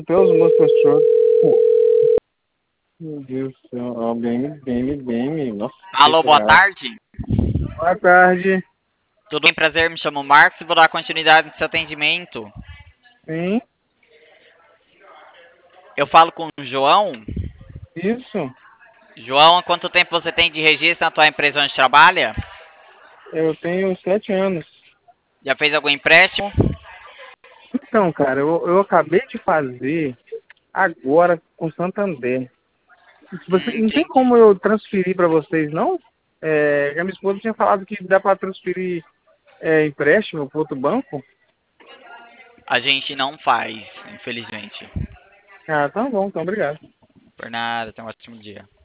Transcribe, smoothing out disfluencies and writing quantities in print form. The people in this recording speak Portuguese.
Até os meus cachorros. Meu Deus do céu. Ó, BM. Nossa, Alô, boa real. tarde. Boa tarde. Tudo bem, prazer, me chamo Marcos e vou dar continuidade no seu atendimento. Sim, Eu falo com o João. isso. João, há quanto tempo você tem de registro na tua empresa onde trabalha? Eu tenho 7 anos. Já fez algum empréstimo? Então, cara, eu acabei de fazer agora com o Santander. Não tem Entendi. como eu transferir para vocês, não? A minha esposa tinha falado que dá para transferir empréstimo para outro banco. A gente não faz, infelizmente. Ah, tá bom, então obrigado. Por nada, tenha um ótimo dia.